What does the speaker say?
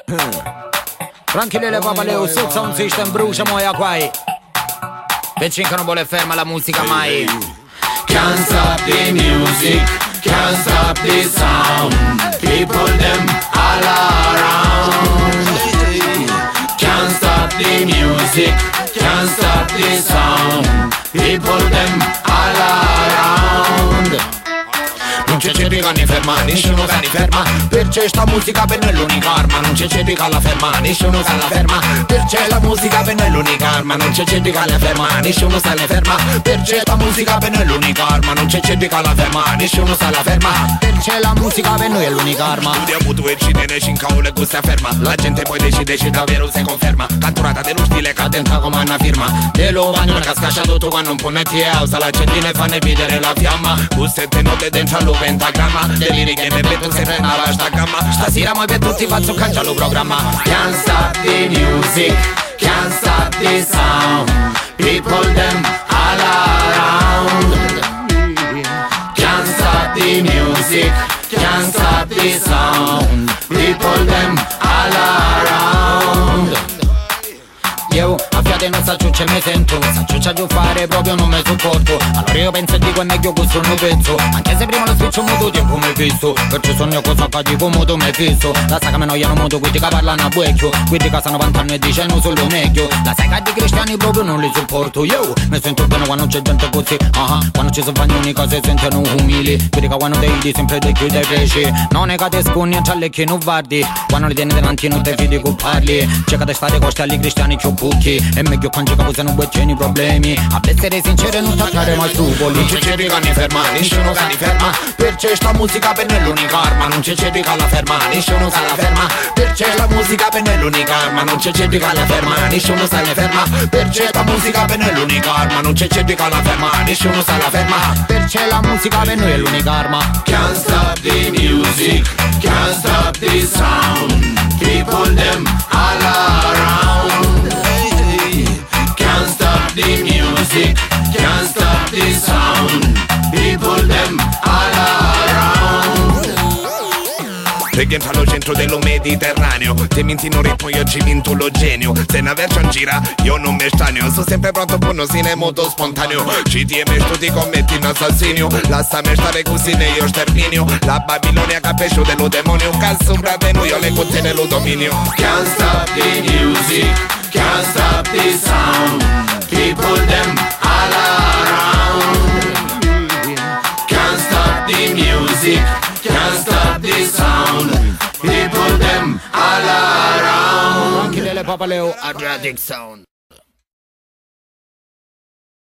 Tranquille papaleu, Soul Sound System, brucia moia quai. Per 5 non vuole ferma la musica mai. Can't stop the music, can't stop the sound. People them all around. Can't stop the music, can't stop the sound. People them all around. Non c'è cerca né ferma, nessuno che ne ferma. Perché sta musica per noi è l'unica arma. Non c'è cerca la ferma, nessuno sa la ferma. Perché la musica per noi è l'unica arma. Non c'è cerca la ferma, nessuno sa la ferma. Perché la musica per noi è l'unica arma. Non c'è cerca la ferma, nessuno sa la ferma. Perché la musica per noi è l'unica arma. Studiamo tu e ci tiene cincaule questa ferma. La gente poi decide se davvero si conferma. Canturata dello stile cadenta come una firma. De lo bagno che ha scasciato tu quando un po' metti e alza la centina e fanno vedere la fiamma. Queste note dentro allo pentagramma. Deliri che mi metto se renava sta gamma. Stasera mai per tutti faccio cangia lo programma. Can't stop the music, can't stop the sound. People them all around. Can't stop the music, can't stop the sound. People them all around. Io a fiate non ciuccia mi sento. Ciuccia giù fare proprio non mi sopporto. Allora io penso e dico è meglio questo non penso. Anche se prima lo spiccio muto tempo mi fisso. Perché sogno cosa fa dico muto mi fisso. La sa che me noiano muto quelli che parlano a buecchio. Quelli che stanno vantando e dicono solo meglio. La sa che di cristiani proprio non li sopporto. Io mi sento bene quando c'è gente così. Quando ci sono fagnoni che si sentono umili. Quelli che quando te di sempre dei chiudi e cresci. Non è che te scunni e c'ha che non guardi. Quando li tieni davanti non te fidi che parli. Cerca di stare costi agli cristiani più buchi. E meglio cangi che posano bucciani i problemi. A essere sinceri e non toccare mai scrupoli. Non c'è cerca ne ferma, nessuno che ne ferma. Perché sta musica per noi è l'unica arma. Non c'è cerca la ferma, nessuno sa la ferma. Perché la musica per noi è l'unica arma. Non c'è cerca la ferma, nessuno sa la ferma. Perché la musica per noi è l'unica arma. Non c'è cerca la ferma, nessuno sa la ferma. Perché la musica per noi è l'unica arma. Can't stop the music, can't stop the sound. People them all around. Can't stop the music, can't stop the sound. People them all around. Rientra allo centro dello Mediterraneo. Te minti non ritmo, io ci minto lo genio. Se una vercia in gira, io non mi straneo. Sono sempre pronto per uno sine molto spontaneo. Ci tiene tutti commetti un assassinio. Lasciami stare così ne io sterminio. La Babilonia capisce dello demonio. Cazzo braveno, io le putte nello dominio. Can't stop the music, can't stop the sound. People them all around. Can't stop the music, can't stop the sound. People them all around. Anche delle papaleo Adriatic Sound.